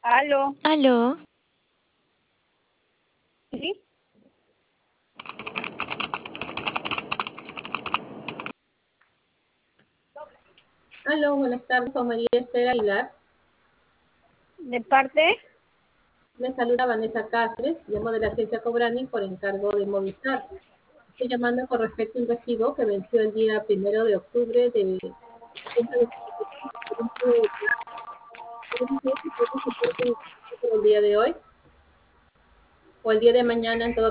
Aló, Aló, ¿sí? Aló, buenas tardes, con María Esther Aguilar. ¿De parte? Me saluda Vanessa Cáceres, llamo de la agencia Cobrani por encargo de Movistar. Estoy llamando con respecto a un recibo que venció el día 1 de octubre de el día de hoy o el día de mañana en todo